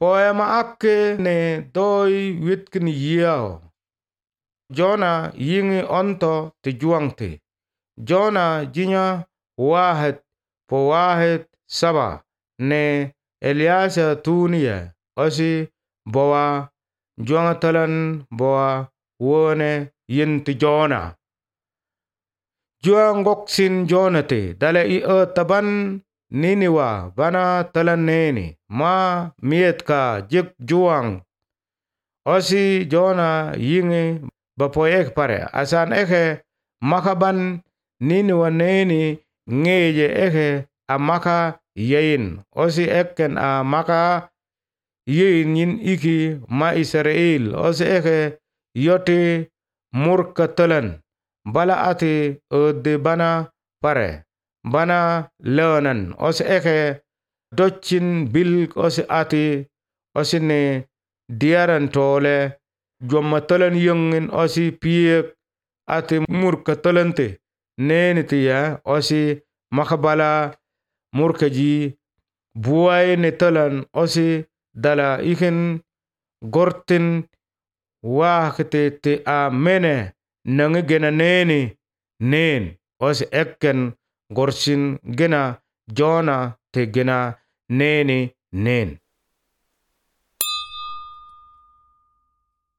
Poema ake ne doi witkin yao. Jona yingi onto te juang te. Jona jinya wahed po wahed saba ne Eliasa tunia osi bawa juang talan bawa wone yinti Jona. Juang goksin Jona te dale i taban Niniwa bana talan neni ma miet ka jik juang osi Jona yingi bapoek pare asan eke makaban Niniwa neni ngeje eke amaka yain osi eken a maka yain yin iki ma Israel osi eke yote murka talan bala ati de bana pare bana leonan osi eke docin bil osi ati osi ne diaran tole jomma talan yungin osi piek ati murka talante neni tiya osi makabala murka ji buai ne talan osi dala ikin gortin wakete te a mene nangi gena neni nen osi ekken gorsin gena Jona te gena neni nen.